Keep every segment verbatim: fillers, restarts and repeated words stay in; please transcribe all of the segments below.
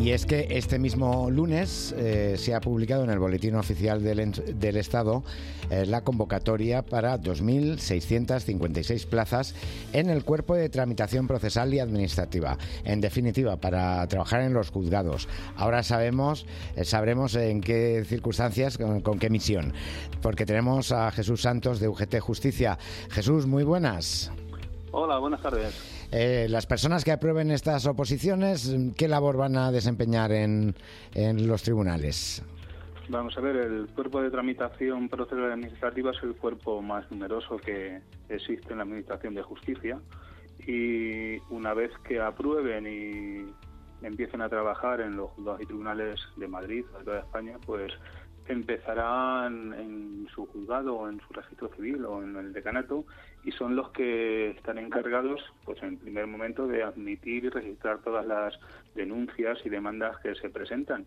Y es que este mismo lunes eh, se ha publicado en el Boletín Oficial del, del Estado eh, la convocatoria para dos mil seiscientas cincuenta y seis plazas en el cuerpo de tramitación procesal y administrativa. En definitiva, para trabajar en los juzgados. Ahora sabemos, eh, sabremos en qué circunstancias, con, con qué misión. Porque tenemos a Jesús Santos de U G T Justicia. Jesús, muy buenas. Hola, buenas tardes. Eh, las personas que aprueben estas oposiciones, ¿qué labor van a desempeñar en, en los tribunales? Vamos a ver, el cuerpo de tramitación procesal administrativa es el cuerpo más numeroso que existe en la Administración de Justicia, y una vez que aprueben y empiecen a trabajar en los juzgados y tribunales de Madrid, de toda España, pues empezarán en su juzgado o en su registro civil o en el decanato, y son los que están encargados, pues en primer momento, de admitir y registrar todas las denuncias y demandas que se presentan.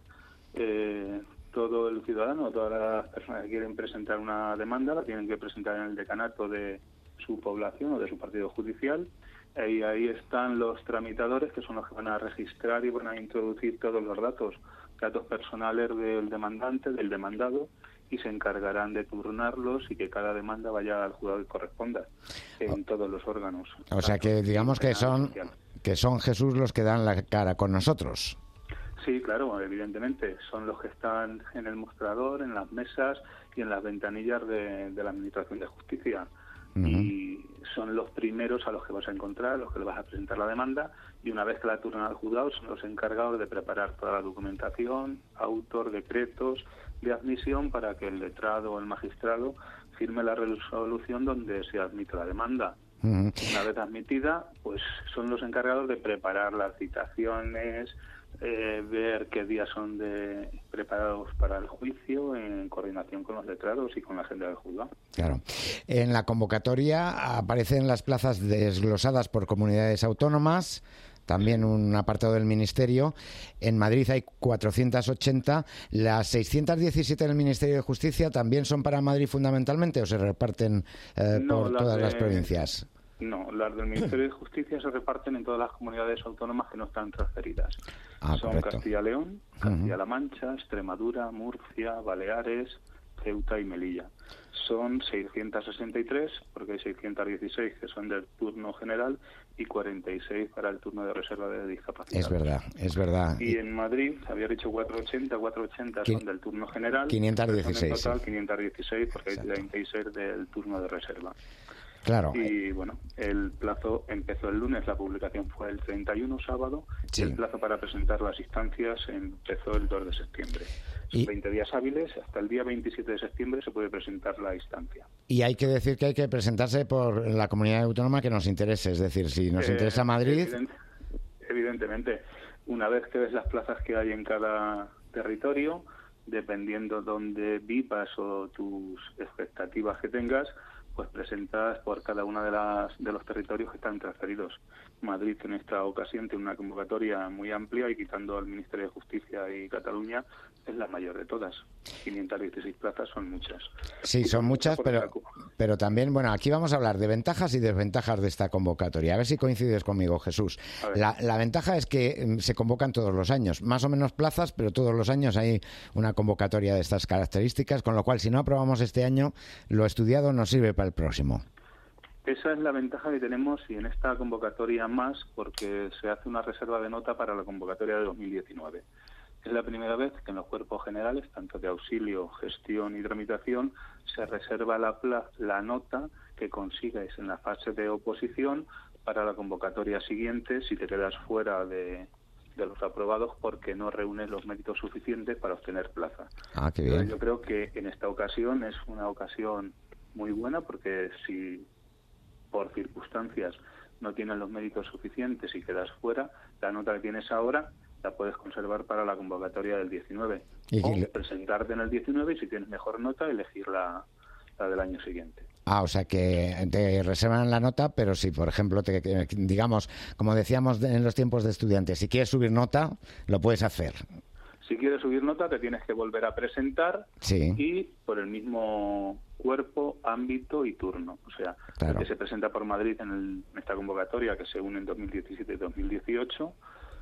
Eh, todo el ciudadano, todas las personas que quieren presentar una demanda la tienen que presentar en el decanato de su población o de su partido judicial. Y ahí están los tramitadores, que son los que van a registrar y van a introducir todos los datos, datos personales del demandante, del demandado, y se encargarán de turnarlos y que cada demanda vaya al juzgado que corresponda en todos los órganos. O sea que digamos que son, que son Jesús los que dan la cara con nosotros. Sí, claro, evidentemente. Son los que están en el mostrador, en las mesas y en las ventanillas de, de la Administración de Justicia. Uh-huh. Y son los primeros a los que vas a encontrar, a los que le vas a presentar la demanda, y una vez que la turnan al juzgado son los encargados de preparar toda la documentación, autor, decretos de admisión, para que el letrado o el magistrado firme la resolución donde se admite la demanda. Uh-huh. Una vez admitida, pues son los encargados de preparar las citaciones, eh, ver qué días son de preparados para el juicio, en coordinación con los letrados y con la gente del juzgado. Claro. En la convocatoria aparecen las plazas desglosadas por comunidades autónomas, también un apartado del Ministerio. En Madrid hay cuatrocientas ochenta. ¿Las seiscientas diecisiete del Ministerio de Justicia también son para Madrid fundamentalmente o se reparten eh, no, por todas de... las provincias? No, las del Ministerio de Justicia se reparten en todas las comunidades autónomas que no están transferidas. Ah, son correcto. Castilla-León, Castilla-La Mancha, Extremadura, Murcia, Baleares, Ceuta y Melilla. Son seiscientas sesenta y tres, porque hay seiscientas dieciséis que son del turno general y cuarenta y seis para el turno de reserva de discapacidad. Es verdad, es verdad. Y en Madrid, había dicho cuatrocientos ochenta, cuatrocientos ochenta son del turno general. quinientas dieciséis. En total, sí. quinientas dieciséis, porque Exacto. hay treinta y seis del turno de reserva. Claro. Y bueno, el plazo empezó el lunes, la publicación fue el treinta y uno, sábado, sí. y el plazo para presentar las instancias empezó el dos de septiembre. Son y... veinte días hábiles, hasta el día veintisiete de septiembre se puede presentar la instancia. Y hay que decir que hay que presentarse por la comunidad autónoma que nos interese, es decir, si nos eh, interesa Madrid... Evident, evidentemente, una vez que ves las plazas que hay en cada territorio, dependiendo dónde vivas o tus expectativas que tengas, pues presentadas por cada una de las de los territorios que están transferidos. Madrid en esta ocasión tiene una convocatoria muy amplia y, quitando al Ministerio de Justicia y Cataluña, es la mayor de todas. quinientas dieciséis plazas son muchas. Sí, son muchas, pero, pero también, bueno, aquí vamos a hablar de ventajas y desventajas de esta convocatoria. A ver si coincides conmigo, Jesús. La, la ventaja es que se convocan todos los años, más o menos plazas, pero todos los años hay una convocatoria de estas características, con lo cual, si no aprobamos este año, lo estudiado nos sirve para el próximo. Esa es la ventaja que tenemos, y en esta convocatoria más, porque se hace una reserva de nota para la convocatoria de dos mil diecinueve. Es la primera vez que en los cuerpos generales, tanto de auxilio, gestión y tramitación, se reserva la, la nota que consigas en la fase de oposición para la convocatoria siguiente, si te quedas fuera de, de los aprobados porque no reúnes los méritos suficientes para obtener plaza. Ah, qué bien. Pero yo creo que en esta ocasión es una ocasión muy buena, porque si por circunstancias no tienes los méritos suficientes y quedas fuera, la nota que tienes ahora la puedes conservar para la convocatoria del diecinueve. ¿Y o presentarte en el diecinueve y, si tienes mejor nota, elegir la, la del año siguiente. Ah, o sea que te reservan la nota, pero si, por ejemplo, te, digamos, como decíamos en los tiempos de estudiantes, si quieres subir nota, lo puedes hacer. Si quieres subir nota, te tienes que volver a presentar, sí. y por el mismo cuerpo, ámbito y turno. O sea, claro. el que se presenta por Madrid en, el, en esta convocatoria, que se une en dos mil diecisiete y dos mil dieciocho,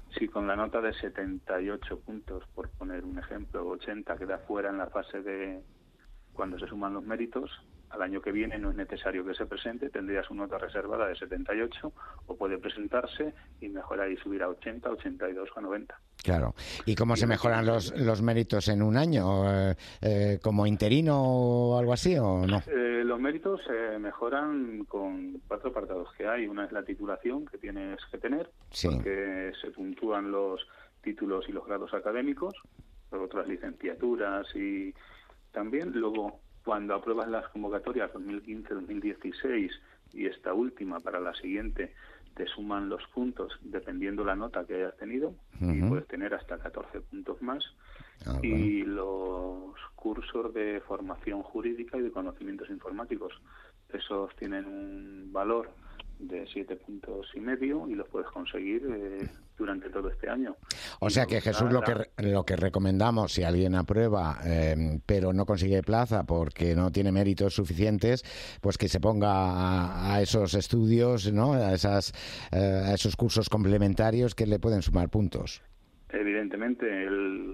Si con la nota de setenta y ocho puntos, por poner un ejemplo, ochenta queda fuera en la fase de cuando se suman los méritos, al año que viene no es necesario que se presente, tendría su nota reservada de setenta y ocho, o puede presentarse y mejorar y subir a ochenta, ochenta y dos o a noventa. Claro. ¿Y cómo y se mejoran los, los méritos en un año? Eh, eh, ¿Como interino o algo así o no? Eh, los méritos se mejoran con cuatro apartados que hay. Una es la titulación que tienes que tener, sí. porque se puntúan los títulos y los grados académicos, otras licenciaturas y también luego cuando apruebas las convocatorias dos mil quince dos mil dieciséis y esta última para la siguiente, te suman los puntos dependiendo la nota que hayas tenido, uh-huh. y puedes tener hasta catorce puntos más. Ah, y bueno. Los cursos de formación jurídica y de conocimientos informáticos, esos tienen un valor de siete puntos y medio y los puedes conseguir eh, durante todo este año. O sea que, Jesús, lo que lo que recomendamos, si alguien aprueba eh, pero no consigue plaza porque no tiene méritos suficientes, pues que se ponga a, a esos estudios, ¿no? A esas eh, a esos cursos complementarios que le pueden sumar puntos. Evidentemente, el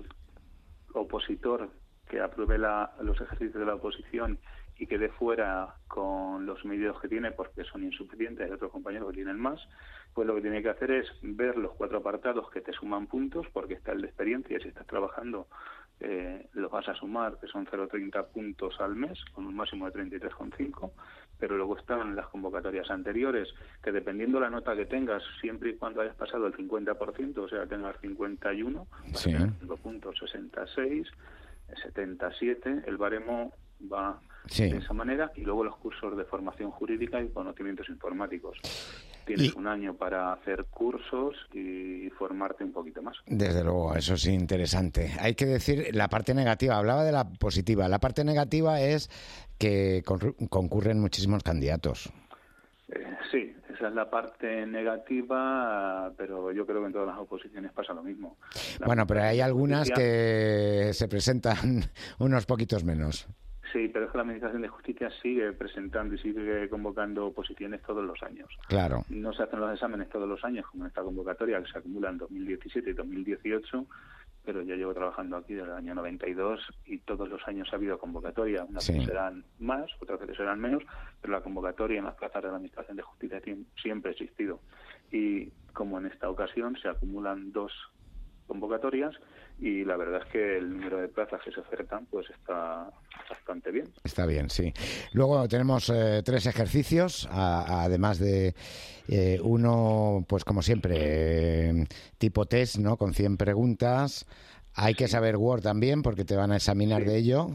opositor que apruebe la, los ejercicios de la oposición y quede fuera con los medios que tiene porque son insuficientes, hay otros compañeros que tienen más, pues lo que tiene que hacer es ver los cuatro apartados que te suman puntos, porque está el de experiencia, si estás trabajando eh, los vas a sumar, que son cero coma treinta puntos al mes, con un máximo de treinta y tres coma cinco, pero luego están las convocatorias anteriores, que dependiendo la nota que tengas, siempre y cuando hayas pasado el cincuenta por ciento, o sea, tengas cincuenta y uno, sí. cinco puntos, sesenta y seis, setenta y siete, el baremo va sí. de esa manera, y luego los cursos de formación jurídica y conocimientos informáticos. Tienes y, un año para hacer cursos y formarte un poquito más. Desde luego, eso es interesante. Hay que decir la parte negativa, hablaba de la positiva. La parte negativa es que concurren muchísimos candidatos. Eh, sí, esa es la parte negativa, pero yo creo que en todas las oposiciones pasa lo mismo. La bueno, pero hay algunas que se presentan unos poquitos menos. Sí, pero es que la Administración de Justicia sigue presentando y sigue convocando oposiciones todos los años. Claro. No se hacen los exámenes todos los años, como en esta convocatoria, que se acumula en dos mil diecisiete y dos mil dieciocho, pero yo llevo trabajando aquí desde el año noventa y dos y todos los años ha habido convocatoria. Unas sí. veces serán más, otras veces serán menos, pero la convocatoria en las plazas de la Administración de Justicia siempre ha existido. Y como en esta ocasión se acumulan dos convocatorias y la verdad es que el número de plazas que se ofertan pues está bastante bien. Está bien, sí. Luego tenemos eh, tres ejercicios, a, a, además de eh, uno, pues como siempre, eh, tipo test, ¿no? Con cien preguntas. Hay que saber Word también porque te van a examinar sí. de ello.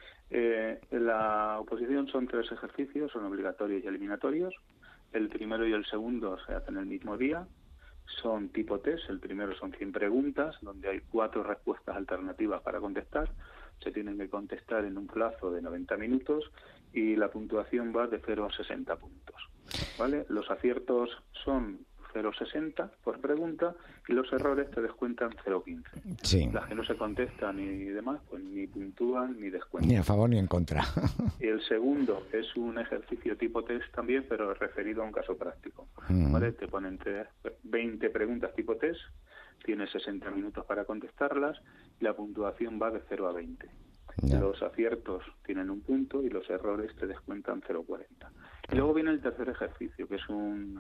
Eh, la oposición son tres ejercicios, son obligatorios y eliminatorios. El primero y el segundo se hacen el mismo día. Son tipo test, el primero son cien preguntas, donde hay cuatro respuestas alternativas para contestar, se tienen que contestar en un plazo de noventa minutos y la puntuación va de cero a sesenta puntos, ¿vale? Los aciertos son cero coma sesenta por pregunta y los errores te descuentan cero coma quince. Sí. Las que no se contestan y demás, pues ni puntúan ni descuentan. Ni a favor ni en contra. Y el segundo es un ejercicio tipo test también, pero referido a un caso práctico. Mm. ¿Vale? Te ponen veinte preguntas tipo test, tienes sesenta minutos para contestarlas y la puntuación va de cero a veinte. Ya. Los aciertos tienen un punto y los errores te descuentan cero coma cuarenta. Y luego viene el tercer ejercicio, que es un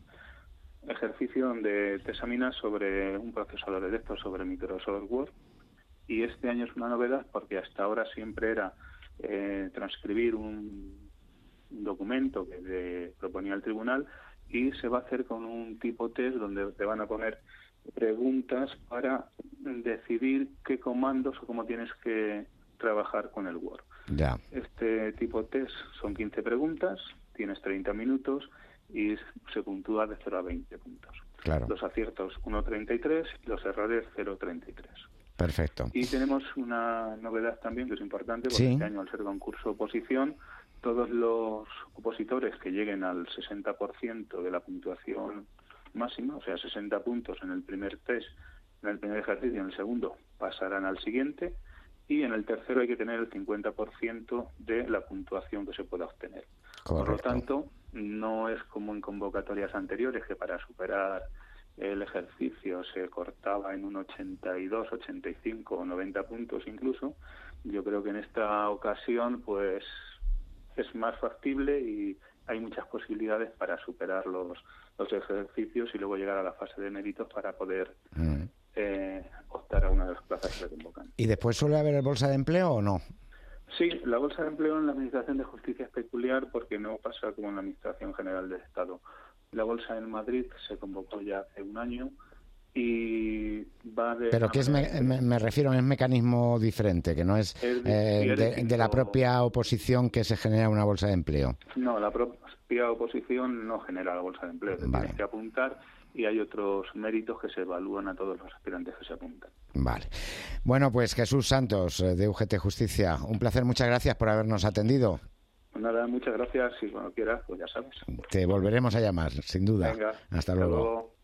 ejercicio donde te examinas sobre un procesador de estos, sobre Microsoft Word, y este año es una novedad porque hasta ahora siempre era eh, transcribir un, un documento que te proponía el tribunal y se va a hacer con un tipo test donde te van a poner preguntas para decidir qué comandos o cómo tienes que trabajar con el Word. Ya. Este tipo test son quince preguntas, tienes treinta minutos y se puntúa de cero a veinte puntos. Claro. Los aciertos uno coma treinta y tres y los errores cero coma treinta y tres. Perfecto. Y tenemos una novedad también que es importante, porque sí. este año, al ser concurso oposición, todos los opositores que lleguen al sesenta por ciento de la puntuación máxima, o sea, sesenta puntos en el primer test, en el primer ejercicio y en el segundo, pasarán al siguiente, y en el tercero hay que tener el cincuenta por ciento de la puntuación que se pueda obtener. Correcto. Por lo tanto, no es como en convocatorias anteriores, que para superar el ejercicio se cortaba en un ochenta y dos, ochenta y cinco o noventa puntos incluso, yo creo que en esta ocasión pues es más factible y hay muchas posibilidades para superar los, los ejercicios y luego llegar a la fase de méritos para poder mm. eh, optar a una de las plazas que se convocan. ¿Y después suele haber bolsa de empleo o no? Sí, la bolsa de empleo en la Administración de Justicia es peculiar porque no pasa como en la Administración General del Estado. La bolsa en Madrid se convocó ya hace un año y va de... Pero que es me, me, me refiero a un mecanismo diferente, que no es, es eh, de, de la propia oposición que se genera una bolsa de empleo. No, la propia oposición no genera la bolsa de empleo. Te vale. Tienes que apuntar y hay otros méritos que se evalúan a todos los aspirantes que se apuntan. Vale. Bueno, pues Jesús Santos, de U G T Justicia, un placer, muchas gracias por habernos atendido. Pues nada, muchas gracias. Si cuando quieras, pues ya sabes. Te volveremos a llamar, sin duda. Venga, hasta luego. Hasta luego.